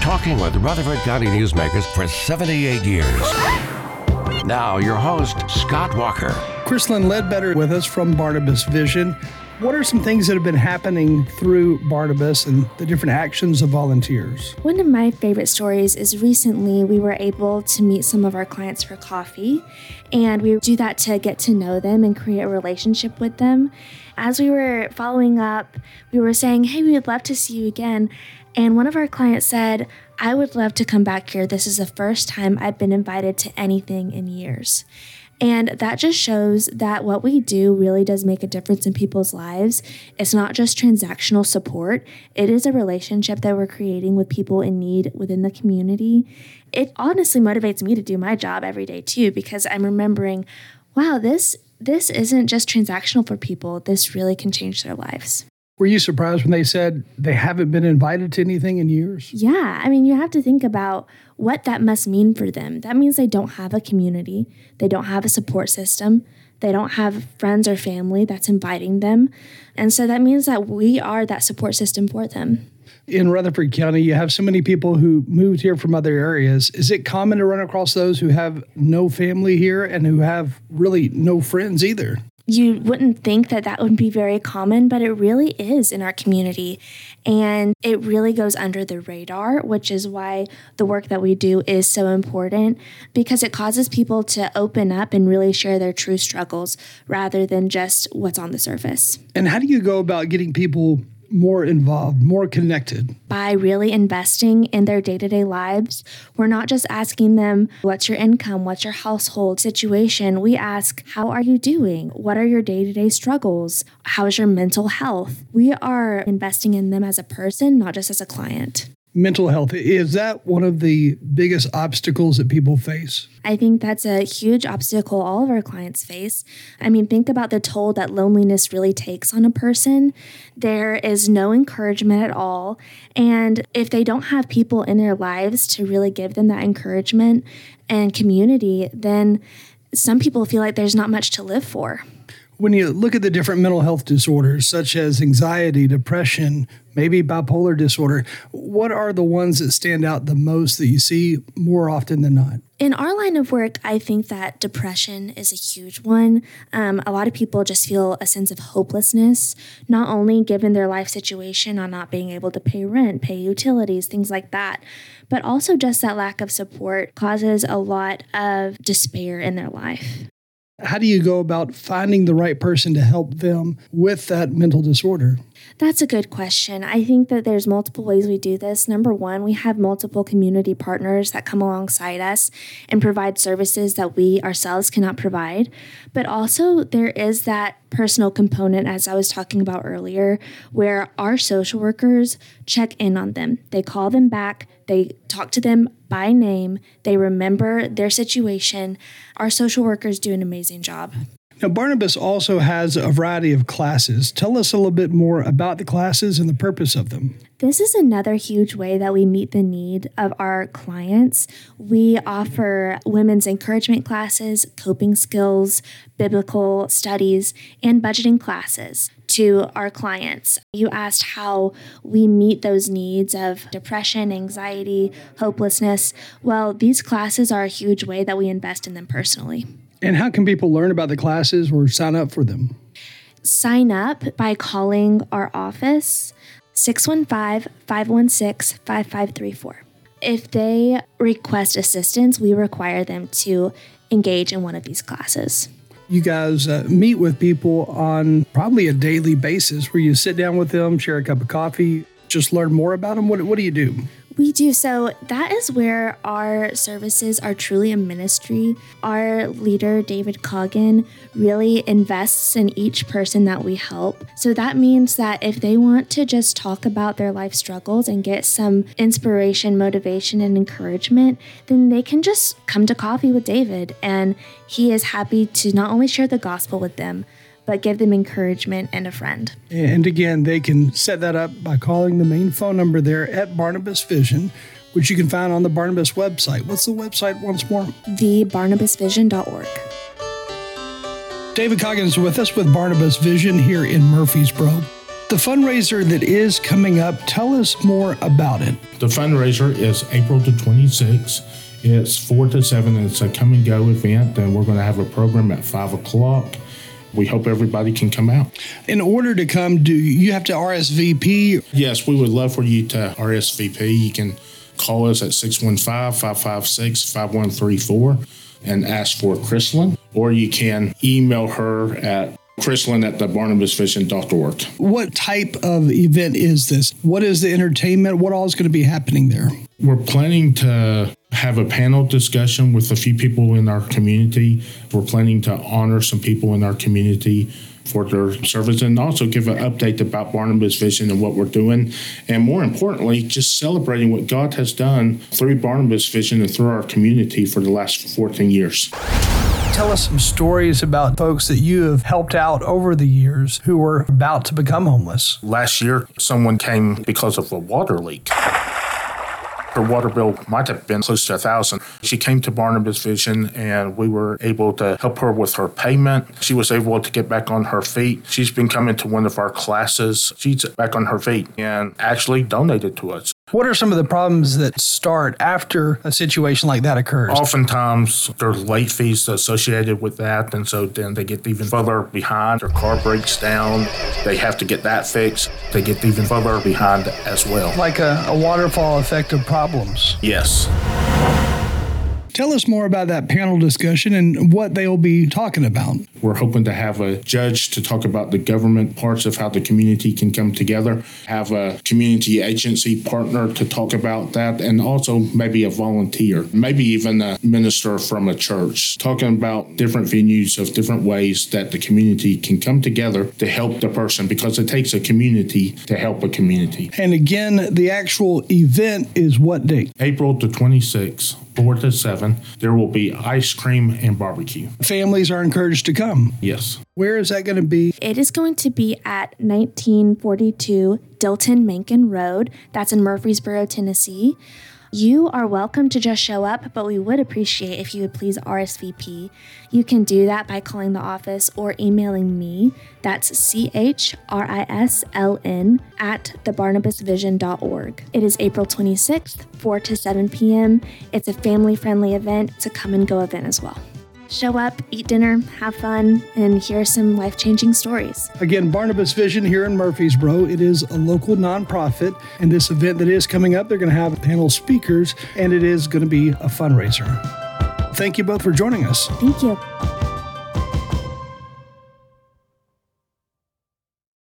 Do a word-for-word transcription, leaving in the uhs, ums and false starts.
talking with Rutherford County newsmakers for seventy-eight years. Now, your host, Scott Walker. Chrislyn Ledbetter with us from Barnabas Vision. What are some things that have been happening through Barnabas and the different actions of volunteers? One of my favorite stories is recently we were able to meet some of our clients for coffee, and we do that to get to know them and create a relationship with them. As we were following up, we were saying, hey, we would love to see you again. And one of our clients said, I would love to come back here. This is the first time I've been invited to anything in years. And that just shows that what we do really does make a difference in people's lives. It's not just transactional support. It is a relationship that we're creating with people in need within the community. It honestly motivates me to do my job every day too, because I'm remembering, wow, this this isn't just transactional for people. This really can change their lives. Were you surprised when they said they haven't been invited to anything in years? Yeah. I mean, you have to think about what that must mean for them. That means they don't have a community. They don't have a support system. They don't have friends or family that's inviting them. And so that means that we are that support system for them. In Rutherford County, you have so many people who moved here from other areas. Is it common to run across those who have no family here and who have really no friends either? You wouldn't think that that would be very common, but it really is in our community. And it really goes under the radar, which is why the work that we do is so important, because it causes people to open up and really share their true struggles rather than just what's on the surface. And how do you go about getting people more involved, more connected? By really investing in their day-to-day lives. We're not just asking them, what's your income? What's your household situation? We ask, how are you doing? What are your day-to-day struggles? How's your mental health? We are investing in them as a person, not just as a client. Mental health, is that one of the biggest obstacles that people face? I think that's a huge obstacle all of our clients face. I mean, think about the toll that loneliness really takes on a person. There is no encouragement at all. And if they don't have people in their lives to really give them that encouragement and community, then some people feel like there's not much to live for. When you look at the different mental health disorders, such as anxiety, depression, maybe bipolar disorder, what are the ones that stand out the most that you see more often than not? In our line of work, I think that depression is a huge one. Um, a lot of people just feel a sense of hopelessness, not only given their life situation on not being able to pay rent, pay utilities, things like that, but also just that lack of support causes a lot of despair in their life. How do you go about finding the right person to help them with that mental disorder? That's a good question. I think that there's multiple ways we do this. Number one, we have multiple community partners that come alongside us and provide services that we ourselves cannot provide. But also there is that personal component, as I was talking about earlier, where our social workers check in on them. They call them back. They talk to them by name. They remember their situation. Our social workers do an amazing job. Now, Barnabas also has a variety of classes. Tell us a little bit more about the classes and the purpose of them. This is another huge way that we meet the need of our clients. We offer women's encouragement classes, coping skills, biblical studies, and budgeting classes to our clients. You asked how we meet those needs of depression, anxiety, hopelessness. Well, these classes are a huge way that we invest in them personally. And how can people learn about the classes or sign up for them? Sign up by calling our office, six one five, five one six, five five three four. If they request assistance, we require them to engage in one of these classes. You guys uh, meet with people on probably a daily basis where you sit down with them, share a cup of coffee, just learn more about them. What, what do you do? We do. So that is where our services are truly a ministry. Our leader, David Coggin, really invests in each person that we help. So that means that if they want to just talk about their life struggles and get some inspiration, motivation, and encouragement, then they can just come to coffee with David. And he is happy to not only share the gospel with them, but give them encouragement and a friend. And again, they can set that up by calling the main phone number there at Barnabas Vision, which you can find on the Barnabas website. What's the website once more? the barnabas vision dot org. David Coggins with us with Barnabas Vision here in Murfreesboro. The fundraiser that is coming up, tell us more about it. The fundraiser is April the twenty-sixth. It's four to seven, and it's a come and go event, and we're going to have a program at five o'clock. We hope everybody can come out. In order to come, do you have to R S V P? Yes, we would love for you to R S V P. You can call us at six one five, five five six, five one three four and ask for Chrislyn, or you can email her at Chrislyn at the barnabas vision dot org. What type of event is this? What is the entertainment? What all is going to be happening there? We're planning to have a panel discussion with a few people in our community. We're planning to honor some people in our community for their service, and also give an update about Barnabas Vision and what we're doing. And more importantly, just celebrating what God has done through Barnabas Vision and through our community for the last fourteen years. Tell us some stories about folks that you have helped out over the years who were about to become homeless. Last year, someone came because of a water leak. Her water bill might have been close to a thousand. She came to Barnabas Vision, and we were able to help her with her payment. She was able to get back on her feet. She's been coming to one of our classes. She's back on her feet and actually donated to us. What are some of the problems that start after a situation like that occurs? Oftentimes, there's late fees associated with that, and so then they get even further behind. Their car breaks down. They have to get that fixed. They get even further behind as well. Like a, a waterfall effect of problems. Yes. Tell us more about that panel discussion and what they'll be talking about. We're hoping to have a judge to talk about the government parts of how the community can come together, have a community agency partner to talk about that, and also maybe a volunteer, maybe even a minister from a church, talking about different venues of different ways that the community can come together to help the person, because it takes a community to help a community. And again, the actual event is what date? April the twenty-sixth. four to seven, there will be ice cream and barbecue. Families are encouraged to come. Yes. Where is that going to be? It is going to be at nineteen forty-two Dilton Mencken Road. That's in Murfreesboro, Tennessee. You are welcome to just show up, but we would appreciate if you would please R S V P. You can do that by calling the office or emailing me. That's C H R I S L N at the barnabas vision dot org. It is April twenty-sixth, four to seven p.m. It's a family-friendly event. It's a come-and-go event as well. Show up, eat dinner, have fun, and hear some life-changing stories. Again, Barnabas Vision here in Murfreesboro. It is a local nonprofit, and this event that is coming up, they're going to have panel speakers, and it is going to be a fundraiser. Thank you both for joining us. Thank you.